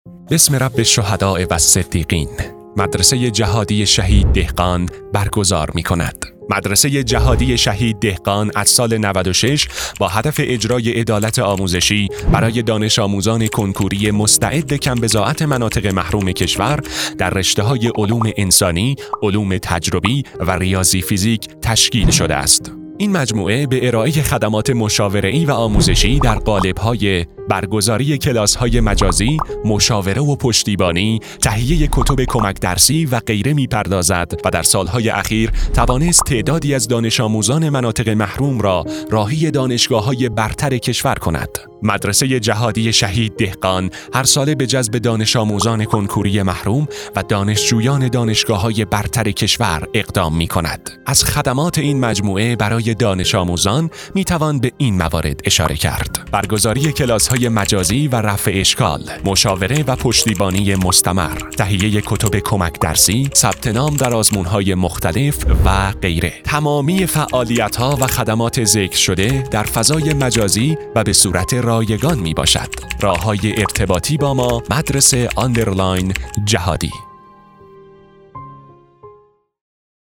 بسم رب الشهداء و الصدیقین. مدرسه جهادی شهید دهقان برگزار می‌کند. مدرسه جهادی شهید دهقان از سال 96 با هدف اجرای عدالت آموزشی برای دانش آموزان کنکوری مستعد کم‌بضاعت مناطق محروم کشور در رشته‌های علوم انسانی، علوم تجربی و ریاضی فیزیک تشکیل شده است. این مجموعه به ارائه خدمات مشاوره‌ای و آموزشی در قالب‌های برگزاری کلاس‌های مجازی، مشاوره و پشتیبانی، تهیه کتب کمک درسی و غیره می‌پردازد و در سال‌های اخیر توانست تعدادی از دانش آموزان مناطق محروم را راهی دانشگاه‌های برتر کشور کند. مدرسه جهادی شهید دهقان هر ساله به جذب دانش آموزان کنکوری محروم و دانشجویان دانشگاه‌های برتر کشور اقدام می‌کند. از خدمات این مجموعه برای دانش آموزان می‌توان به این موارد اشاره کرد: برگزاری کلاس‌های مجازی و رفع اشکال، مشاوره و پشتیبانی مستمر، تهیه کتب کمک درسی، ثبت نام در آزمون‌های مختلف و غیره. تمامی فعالیت‌ها و خدمات ذکر شده در فضای مجازی و به صورت رایگان می باشد. راه‌های ارتباطی با ما: مدرسه _ جهادی.